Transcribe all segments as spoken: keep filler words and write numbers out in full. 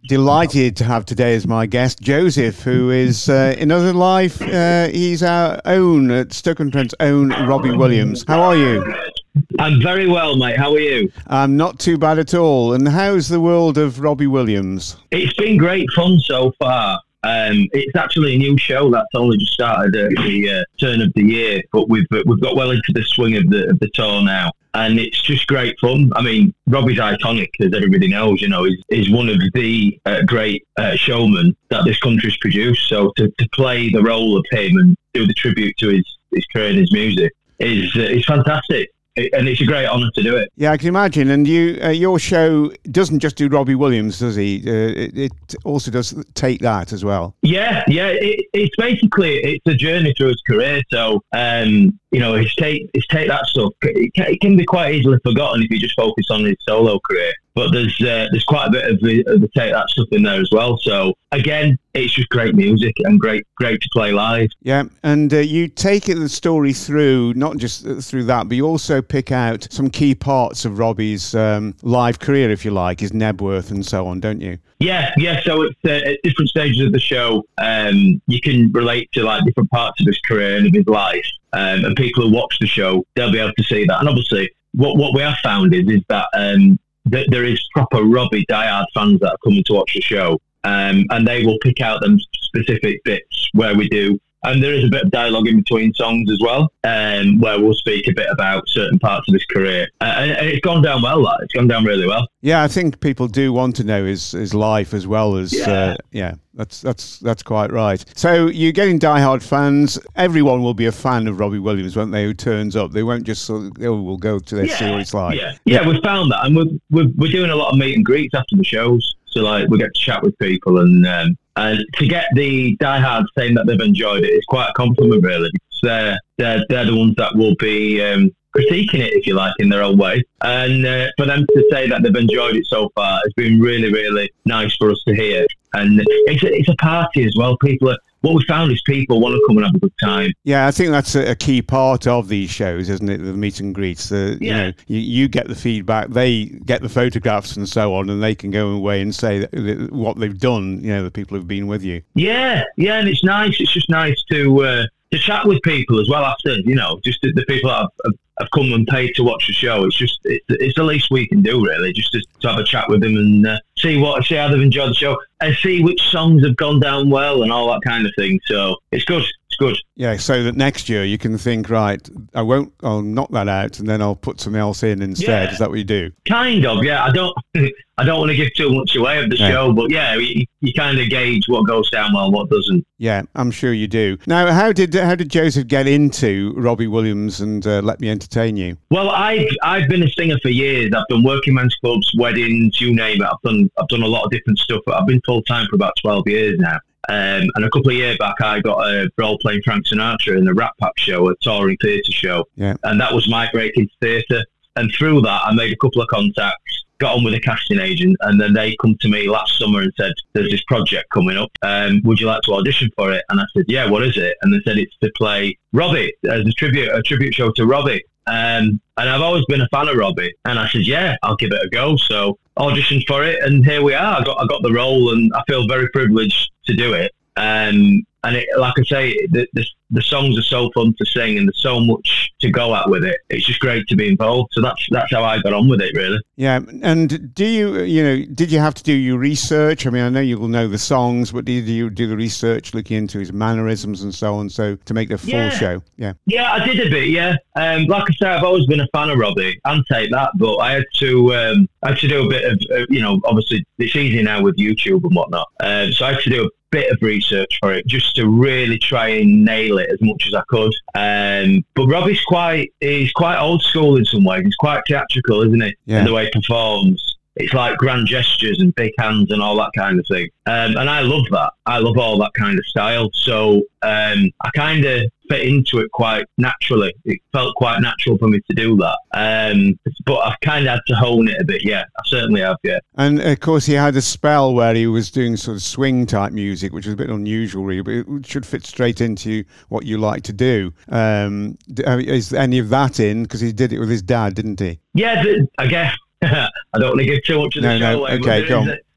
delighted to have today as my guest Joseph, who is uh, in other life. Uh, he's our own, uh, Stoke-on-Trent's own Robbie Williams. How are you? I'm very well, mate. How are you? I'm not too bad at all. And how's the world of Robbie Williams? It's been great fun so far. Um, it's actually a new show that's only just started at the uh, turn of the year, but we've uh, we've got well into the swing of the of the tour now, and it's just great fun. I mean, Robbie's iconic, as everybody knows. You know, he's, he's one of the uh, great uh, showmen that this country's produced. So to, to play the role of him and do the tribute to his, his career and his music is uh, is fantastic. And it's a great honour to do it. Yeah, I can imagine. And you, uh, your show doesn't just do Robbie Williams, does he? Uh, it, it also does Take That as well. Yeah, yeah. It, it's basically it's a journey through his career. So, um, you know, his take, his Take That stuff. It can, it can be quite easily forgotten if you just focus on his solo career. But there's uh, there's quite a bit of the, of the Take That stuff in there as well. So again, it's just great music and great great to play live. Yeah, and uh, you take it the story through, not just through that, but you also pick out some key parts of Robbie's um, live career, if you like, his Nebworth and so on, don't you? Yeah, yeah. So it's uh, at different stages of the show, um, you can relate to like different parts of his career and of his life, um, and people who watch the show, they'll be able to see that. And obviously, what what we have found is is that. Um, that there is proper Robbie diehard fans that are coming to watch the show, um, and they will pick out them specific bits where we do. And there is a bit of dialogue in between songs as well, um, where we'll speak a bit about certain parts of his career. Uh, and, and it's gone down well, like, it's gone down really well. Yeah, I think people do want to know his, his life as well as, yeah. Uh, yeah, that's that's that's quite right. So you're getting diehard fans. Everyone will be a fan of Robbie Williams, won't they, who turns up? They won't just sort of, oh, we'll go to their yeah. see what it's like. Yeah, yeah, yeah, we found that. And we're, we're, we're doing a lot of meet and greets after the shows. So, like, we get to chat with people, and um, and to get the diehards saying that they've enjoyed it is quite a compliment, really, because they're, they're, they're the ones that will be um, critiquing it, if you like, in their own way. And uh, for them to say that they've enjoyed it so far has been really, really nice for us to hear. And it's a, it's a party as well. People are, what we found is people want to come and have a good time. Yeah, I think that's a, a key part of these shows, isn't it? The meet and greets. The, yeah. You know, you, you get the feedback, they get the photographs and so on, and they can go away and say that, that what they've done. You know, the people who've been with you. Yeah, yeah, and it's nice. It's just nice to uh, to chat with people as well after. You know, just the, the people that have, have, have come and paid to watch the show. It's just it's, it's the least we can do, really, just to, to have a chat with them and uh, see what see how they've enjoyed the show and see which songs have gone down well and all that kind of thing. So it's good. It's good. Yeah, so that next year you can think, right, I won't, I'll knock that out and then I'll put something else in instead. Yeah. Is that what you do? Kind of, yeah. I don't, I don't want to give too much away of the yeah. show, but yeah, you, you kind of gauge what goes down well, what doesn't. Yeah, I'm sure you do. Now, how did how did Joseph get into Robbie Williams and uh, Let Me Entertain You? Well, I've I've been a singer for years. I've done working men's clubs, weddings, you name it. I've done I've done a lot of different stuff. I've been full time for about twelve years now. Um, and a couple of years back, I got a role playing Frank Sinatra in the Rat Pack show, a touring theatre show. Yeah. And that was my break into theatre. And through that, I made a couple of contacts, got on with a casting agent, and then they come to me last summer and said, there's this project coming up. Um, would you like to audition for it? And I said, yeah, what is it? And they said, it's to play Robbie as a tribute, a tribute show to Robbie. Um, and I've always been a fan of Robbie. And I said, yeah, I'll give it a go. So auditioned for it, and here we are. I got I got the role, and I feel very privileged to do it. Um, and it, like I say, the, the the songs are so fun to sing, and there's so much to go at with it. It's just great to be involved. So that's that's how I got on with it, really. Yeah. And do you, you know, did you have to do your research? I mean, I know you will know the songs, but did you do the research looking into his mannerisms and so on, so to make the full yeah. show? Yeah. Yeah, I did a bit. Yeah. Um, like I say, I've always been a fan of Robbie and Take That, but I had to um, I had to do a bit of, uh, you know, obviously it's easy now with YouTube and whatnot. Um, so I had to do a bit of research for it just to really try and nail it as much as I could. Um, but Robbie's quite he's quite old school in some ways. He's quite theatrical, isn't he? Yeah. In the way he performs. It's like grand gestures and big hands and all that kind of thing. Um, and I love that. I love all that kind of style. So um, I kind of fit into it quite naturally. It felt quite natural for me to do that. Um, but I've kind of had to hone it a bit, yeah. I certainly have, yeah. And, of course, he had a spell where he was doing sort of swing-type music, which was a bit unusual, really, but it should fit straight into what you like to do. Um, is any of that in? Because he did it with his dad, didn't he? Yeah, I guess. I don't want to give too much of the no, show no. away. Okay, there, go is on. a,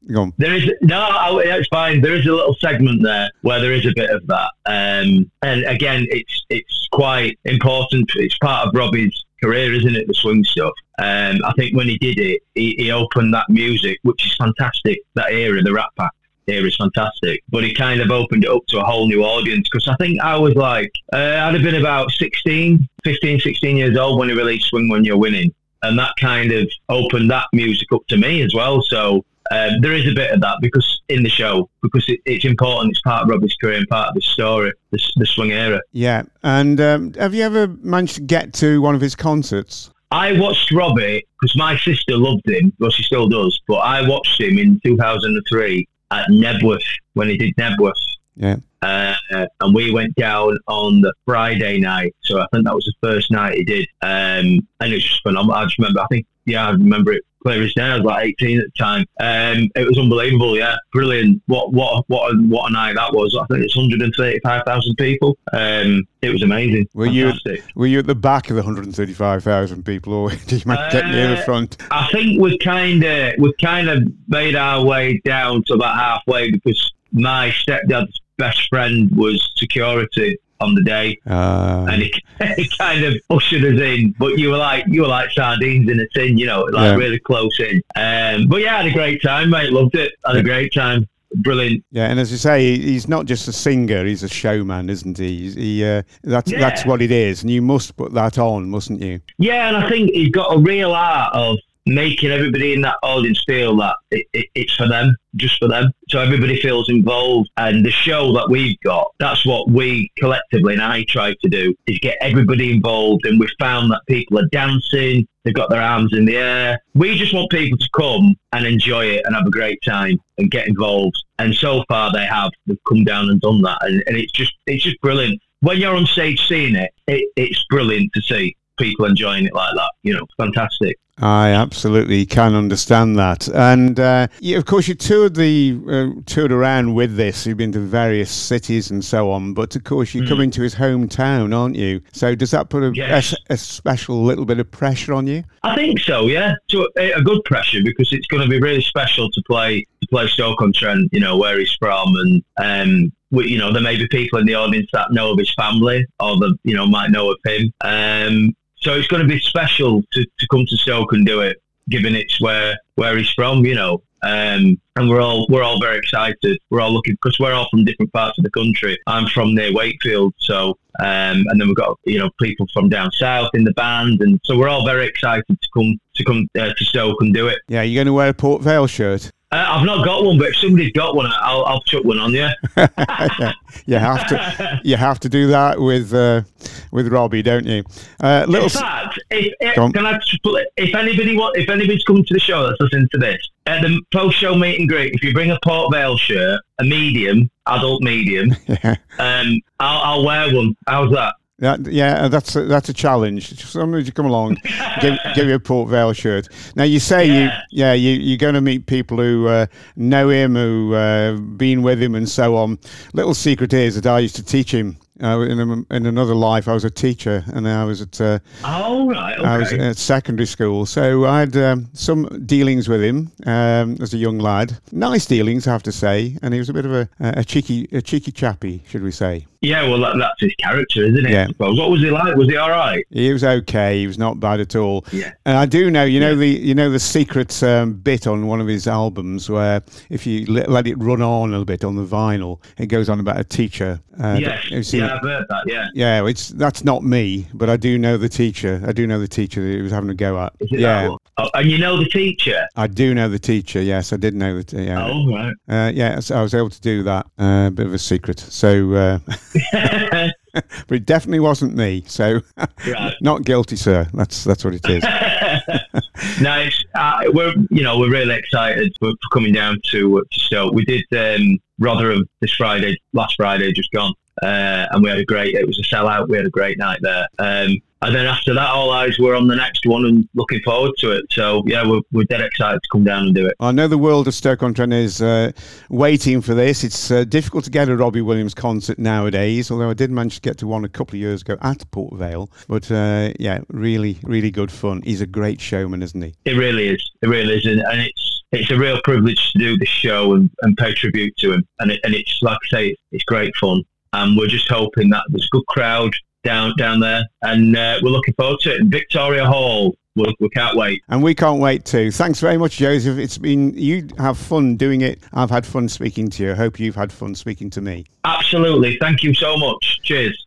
Go on. There is no, I, it's fine. There is a little segment there where there is a bit of that, um, and again, it's it's quite important. It's part of Robbie's career, isn't it? The swing stuff. Um, I think when he did it, he, he opened that music, which is fantastic. That era, the Rat Pack era, is fantastic. But he kind of opened it up to a whole new audience, because I think I was like, uh, I'd have been about sixteen, fifteen, sixteen years old when he released Swing When You're Winning, and that kind of opened that music up to me as well. So. Um, there is a bit of that because in the show, because it, it's important. It's part of Robbie's career and part of the story, the, the swing era. Yeah. And um, have you ever managed to get to one of his concerts? I watched Robbie because my sister loved him. Well, she still does. But I watched him in two thousand three at Nebworth when he did Nebworth. Yeah. Uh, and we went down on the Friday night. So I think that was the first night he did. Um, and it was just phenomenal. I just remember, I think, yeah, I remember it clear as day. I was like eighteen at the time. Um, it was unbelievable, yeah. Brilliant. What what what a, what a night that was. I think it's one hundred thirty-five thousand people. Um, it was amazing. Were Fantastic. you were you at the back of the one hundred thirty-five thousand people, or did you uh, get near the front? I think we kind of we kind of made our way down to about halfway, because my stepdad's best friend was security on the day, uh, and he, he kind of ushered us in. But you were like you were like sardines in a tin, you know, like yeah. really close in. Um, but yeah, I had a great time, mate. Loved it. Had a great time. Brilliant. Yeah, and as you say, he's not just a singer; he's a showman, isn't he? He's, he uh, that's yeah. that's what it is, and you must put that on, mustn't you? Yeah, and I think he's got a real art of making everybody in that audience feel that it, it, it's for them, just for them. So everybody feels involved. And the show that we've got, that's what we collectively, and I try to do, is get everybody involved. And we've found that people are dancing, they've got their arms in the air. We just want people to come and enjoy it and have a great time and get involved. And so far they have. They've come down and done that. And, and it's just it's just brilliant. When you're on stage seeing it, it, it's brilliant to see people enjoying it like that. You know, fantastic. I absolutely can understand that. And uh, yeah, of course, you toured the uh, toured around with this. You've been to various cities and so on. But of course, you're mm. coming to his hometown, aren't you? So does that put a, yes. a, a special little bit of pressure on you? I think so. Yeah, so a, a good pressure, because it's going to be really special to play to play Stoke-on-Trent. You know, where he's from, and um, we, you know, there may be people in the audience that know of his family, or that you know might know of him. Um, So it's going to be special to, to come to Stoke and do it, given it's where where he's from, you know. Um, and we're all we're all very excited. We're all looking, because we're all from different parts of the country. I'm from near Wakefield, so um, and then we've got you know people from down south in the band, and so we're all very excited to come to come uh, to Stoke and do it. Yeah, you're going to wear a Port Vale shirt. Uh, I've not got one, but if somebody's got one, I'll I'll chuck one on you. Yeah, you have to you have to do that with uh, with Robbie, don't you? Uh, little In fact, if, if can I if anybody want, if anybody's coming to the show that's listening to this at the post show meet and greet, if you bring a Port Vale shirt, a medium, adult medium, yeah. um, I'll I'll wear one. How's that? That, yeah, that's a, that's a challenge. Somebody to come along, give, give you a Port Vale shirt. Now you say yeah. you, yeah, you you're going to meet people who uh, know him, who uh, been with him, and so on. Little secret is that I used to teach him. Uh, in, a, in another life, I was a teacher, and I was at uh, oh right, okay. I was at secondary school, so I had um, some dealings with him um, as a young lad. Nice dealings, I have to say, and he was a bit of a, a cheeky, a cheeky chappy, should we say? Yeah, well, that, that's his character, isn't it? Yeah. I suppose. What was he like? Was he all right? He was okay. He was not bad at all. Yeah. And I do know, you know, yeah. the you know the secret um, bit on one of his albums where if you let, let it run on a little bit on the vinyl, it goes on about a teacher. Uh, yes. Yeah, I've heard that. Yeah. Yeah, it's that's not me, but I do know the teacher. I do know the teacher that he was having a go at. Is it yeah. that one? Oh, and you know the teacher? I do know the teacher. Yes, I did know the teacher. Yeah. Oh right. Uh, yeah, so I was able to do that. A uh, bit of a secret. So. Uh, but it definitely wasn't me, so right. Not guilty, sir. That's that's what it is. Nice. Uh, we're you know we're really excited for coming down to uh, to Stoke. We did um, Rotherham this Friday, last Friday, just gone, uh, and we had a great. It was a sellout. We had a great night there. Um, And then after that, all eyes were on the next one and looking forward to it. So, yeah, we're, we're dead excited to come down and do it. I know the world of Stoke-on-Trent is uh, waiting for this. It's uh, difficult to get a Robbie Williams concert nowadays, although I did manage to get to one a couple of years ago at Port Vale. But, uh, yeah, really, really good fun. He's a great showman, isn't he? It really is. It really is. And, and it's it's a real privilege to do this show and, and pay tribute to him. And, it, and it's, like I say, it's, it's great fun. And we're just hoping that there's a good crowd down down there. And uh, we're looking forward to it. In Victoria Hall, we, we can't wait. And we can't wait too. Thanks very much, Joseph. It's been, you have fun doing it. I've had fun speaking to you. I hope you've had fun speaking to me. Absolutely. Thank you so much. Cheers.